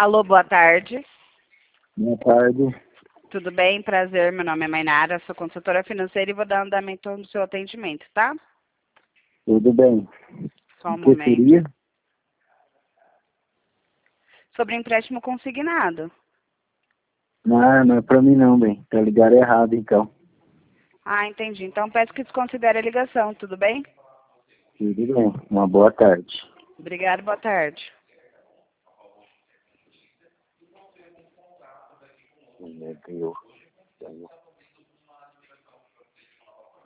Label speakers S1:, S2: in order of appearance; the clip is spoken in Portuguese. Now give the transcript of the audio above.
S1: Alô, boa tarde.
S2: Boa tarde.
S1: Tudo bem? Prazer, meu nome é Mainara, sou consultora financeira e vou dar andamento no seu atendimento, tá?
S2: Tudo bem.
S1: Só um
S2: O que
S1: momento.
S2: seria?
S1: Sobre empréstimo consignado.
S2: Não é pra mim não, bem. Tá ligado errado, então.
S1: Ah, entendi. Então peço que desconsidere a ligação, tudo bem?
S2: Tudo bem. Uma boa tarde.
S1: Obrigada, boa tarde.
S2: Meu Deus.